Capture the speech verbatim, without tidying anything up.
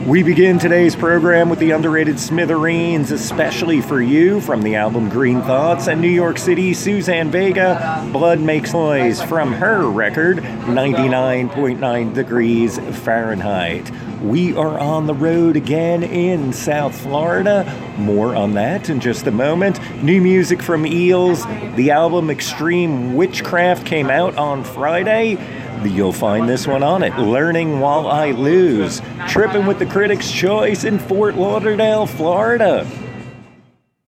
We begin today's program with the underrated Smithereens, especially for you, from the album Green Thoughts, and New York City, Suzanne Vega, Blood Makes Noise, from her record, ninety-nine point nine degrees Fahrenheit. We are on the road again in South Florida. More on that in just a moment. New music from Eels. The album Extreme Witchcraft came out on Friday. You'll find this one on it. Learning While I Lose. Tripping with the Critics' Choice in Fort Lauderdale, Florida.